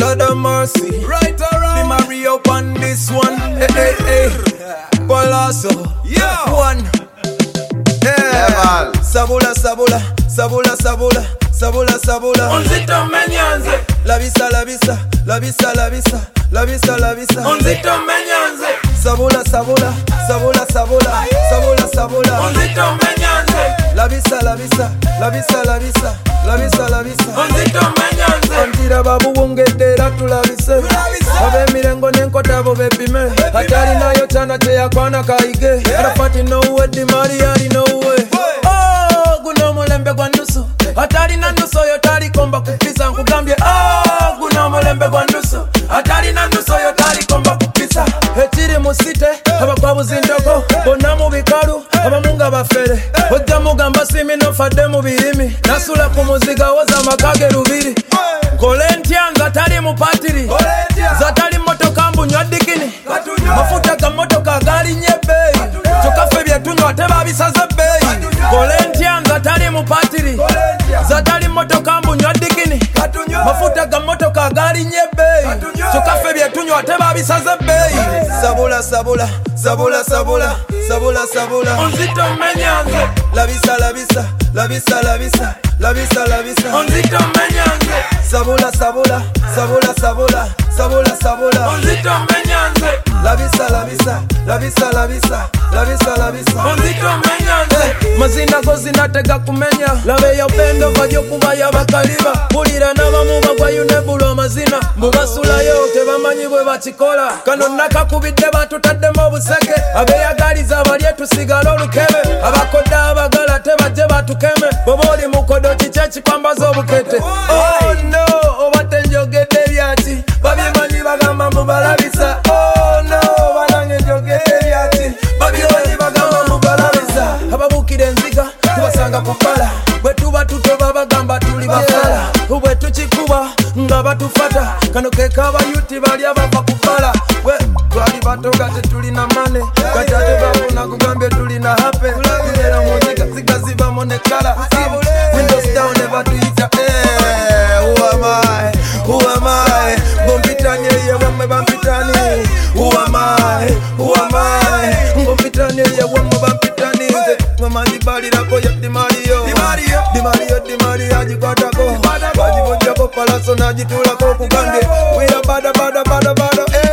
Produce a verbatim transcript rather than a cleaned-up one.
Lord of mercy. Right around. The Mario on this one. Hey, hey, hey. Palazo. Yeah. One. Yeah. Sabula, sabula, sabula, sabula, sabula, sabula. Onzito menyanze. La visa, la visa, la visa, la visa, la visa, la visa. Onzito menyanze. Sabula, sabula, sabula, sabula, sabula, sabula. Onzito menyanze. La visa, la visa, la visa, la visa, la visa, la visa. Onzito menyanze. Antira babu wongedera tulabise. Abe mirengo nenkota bo bepime. Hatari nayo chana cheya kwana kaige. Arafati no way, di Mariari no way. Oh, guno mulembe kwa nusu. Hatari na nusu yo tari komba kupisa nkugambye. Oh, guno mulembe kwa nusu. Hatari na nusu yo tari komba kupisa. Hetiri musite, aba kwa buzindoko. Bona mu bikalu, aba munga bafere. Ojja mugamba simi no fadde mu birimi. Nasula ku muziga woza makage rubiri. Kolentya nga tali mu patiri. Zatali motoka mbunywa dikini. Mafuta ga motoka gali nyebe. Chokafe byetunywa teba bisaze bei. Kolentya nga tali mu patiri. Zatali motoka mbunywa dikini. Mafuta ga motoka gali nyebe. Chokafe byetunywa teba bisaze bei. Sabula sabula, sabula sabula, sabula sabula. Onzito menyanze. La visa, la visa, la visa, la visa, la visa, la visa. Onzito menyanze. Sabula sabula, sabula sabula, sabula sabula. Onzito menyanze. La visa, la visa, la visa, la visa, la visa, la visa. Onzito menyanze. Mazina go zinatega kumenya. Labe yopendo vajo kuba yabakaliba. Bulira n'abamu bagwa yunebulo amazina. Mubasulayo tebamanyi bwe bakikola. Kano nakakubidde batutaddemu obuseke. Abeyagaliza abalye tusigala olukebe. Abakodde abagala tebajje batukeme. Bwoba oli mukodo kiki ekikwambaza obukete. Oh no, obadde njogedde ebyaki. Babyemanyi bagamba mubalabisa. Oh no, banange njogedde ebyaki. Babyemanyi bagamba mubalabisa. Ababukira enziga tubasanga ku bbala. Bwe tuba tutoba bagamba tuli bafala. Bwe tukikuba nga batufata. Kano ke kabayuti bali abava ku bbala. Bwe twali batoga tetulina mane. Kati ate bafuna kugambye tulina hape. Tulera mu nziga ziga zibamu ne kala. Windows down never tuyita. Who am I? Who am I? Bompitanye ye wamwe bampitani. Who am I? Who am I? Bompitanye ye wamwe bampitani. Mama zibalirako ya Di Mario. Di Mario, Di Mario, Di Mario ajikwatako. Wajibojjako palaso najitulako kugambye. We are bada bada bada bada.